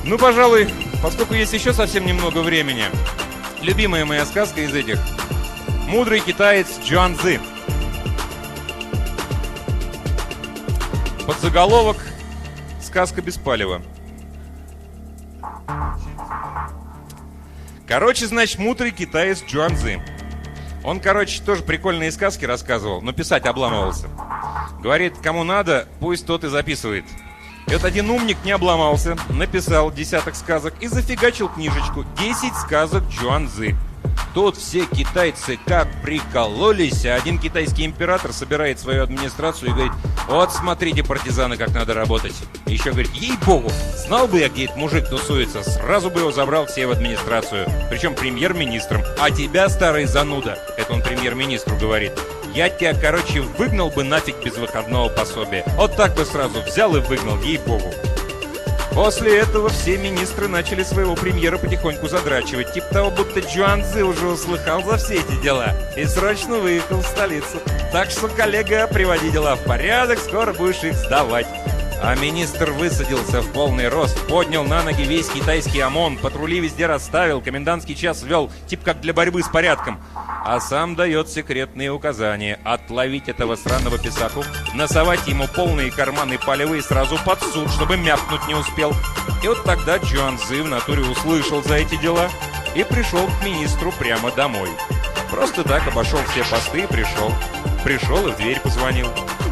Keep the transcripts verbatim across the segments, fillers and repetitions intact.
Ну, пожалуй, поскольку есть еще совсем немного времени, любимая моя сказка из этих. Мудрый китаец Чжуанцзы. Подзаголовок «Сказка без палева». Короче, значит, мудрый китаец Чжуанцзы. Он, короче, тоже прикольные сказки рассказывал, но писать обламывался. Говорит, кому надо, пусть тот и записывает. И вот один умник не обломался, написал десяток сказок и зафигачил книжечку «десять сказок Чжуанцзы». Тут все китайцы как прикололись, а один китайский император собирает свою администрацию и говорит: вот смотрите, партизаны, как надо работать. И еще говорит: ей-богу, знал бы я, где этот мужик тусуется, сразу бы его забрал все в администрацию, причем премьер-министром. А тебя, старый зануда, это он премьер-министру говорит, я тебя, короче, выгнал бы нафиг без выходного пособия. Вот так бы сразу взял и выгнал, ей-богу. После этого все министры начали своего премьера потихоньку задрачивать. Типа того, будто Чжуанцзы уже услыхал за все эти дела и срочно выехал в столицу. Так что, коллега, приводи дела в порядок, скоро будешь их сдавать. А министр высадился в полный рост, поднял на ноги весь китайский ОМОН, патрули везде расставил, комендантский час ввел, типа как для борьбы с порядком. А сам дает секретные указания: отловить этого сраного писаку, насовать ему полные карманы палевые сразу под суд, чтобы мяпнуть не успел. И вот тогда Чжуанцзы в натуре услышал за эти дела и пришел к министру прямо домой. Просто так обошел все посты и пришел. Пришел и в дверь позвонил.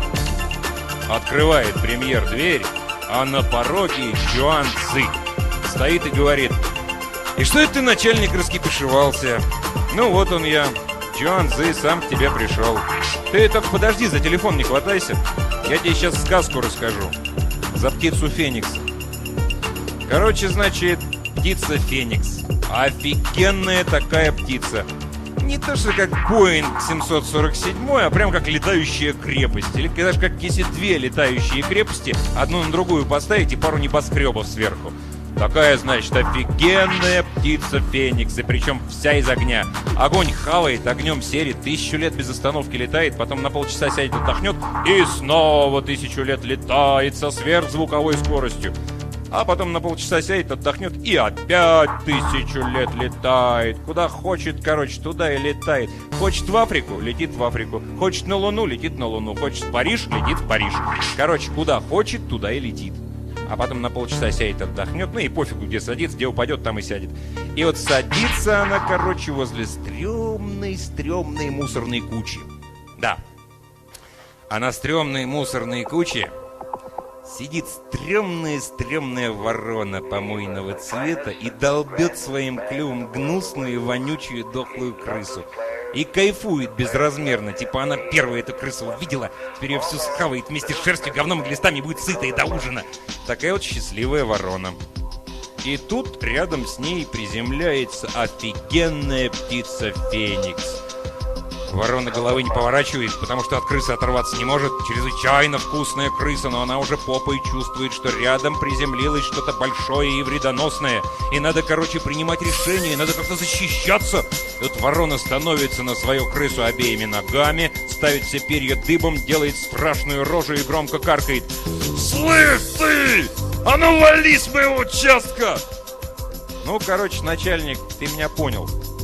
Открывает премьер дверь, а на пороге Чжуанцзы стоит и говорит: «И что это ты, начальник, раскипишевался? Ну вот он я, Чжуанцзы, сам к тебе пришел. Ты только подожди, за телефон не хватайся. Я тебе сейчас сказку расскажу. За птицу Феникс». Короче, значит, птица Феникс. Офигенная такая птица. Не то, что как Боинг семьсот сорок семь, а прям как летающая крепость. Или даже как если две летающие крепости одну на другую поставить и пару небоскребов сверху. Такая, значит, офигенная птица Феникс, и причем вся из огня. Огонь хавает, огнем серит, тысячу лет без остановки летает, потом на полчаса сядет, отдохнет и снова тысячу лет летает со сверхзвуковой скоростью. А потом на полчаса сядет, отдохнет и опять тысячу лет летает. Куда хочет, короче, туда и летает. Хочет в Африку, летит в Африку. Хочет на Луну, летит на Луну. Хочет в Париж, летит в Париж. Короче, куда хочет, туда и летит. А потом на полчаса сядет, отдохнет. Ну и пофигу, где садится, где упадет, там и сядет. И вот садится она, короче, возле стрёмной-стрёмной мусорной кучи. Да. А на стрёмной мусорной куче сидит стрёмная-стрёмная ворона помойного цвета и долбет своим клювом гнусную, вонючую, дохлую крысу. И кайфует безразмерно, типа она первая эту крысу увидела, теперь ее всю схавает вместе с шерстью, говном и глистами, будет сытая до ужина. Такая вот счастливая ворона. И тут рядом с ней приземляется офигенная птица Феникс. Ворона головы не поворачивает, потому что от крысы оторваться не может. Чрезвычайно вкусная крыса, но она уже попой чувствует, что рядом приземлилось что-то большое и вредоносное. И надо, короче, принимать решение, надо как-то защищаться. Тут ворона становится на свою крысу обеими ногами, ставит все перья дыбом, делает страшную рожу и громко каркает: «Слышь ты! А ну вали с моего участка!» Ну, короче, начальник, ты меня понял.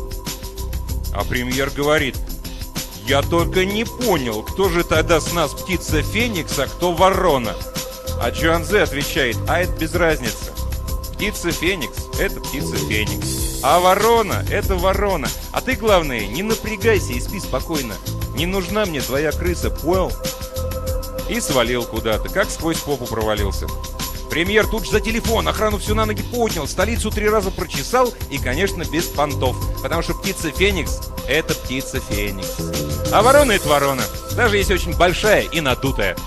А премьер говорит: «Я только не понял, кто же тогда с нас птица Феникс, а кто ворона?» А Чжуанцзы отвечает: «А это без разницы. Птица Феникс – это птица Феникс. А ворона – это ворона. А ты, главное, не напрягайся и спи спокойно. Не нужна мне твоя крыса, понял?» И свалил куда-то, как сквозь попу провалился. Премьер тут же за телефон, охрану всю на ноги поднял, столицу три раза прочесал и, конечно, без понтов. Потому что птица Феникс – это птица Феникс. А ворона – это ворона, даже если очень большая и надутая.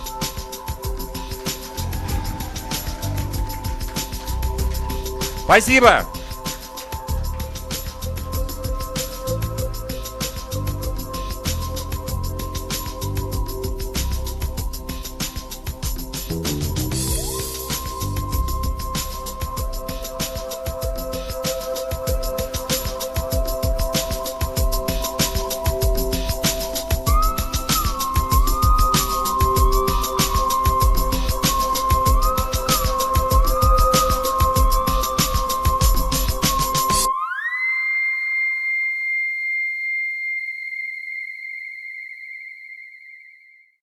Спасибо!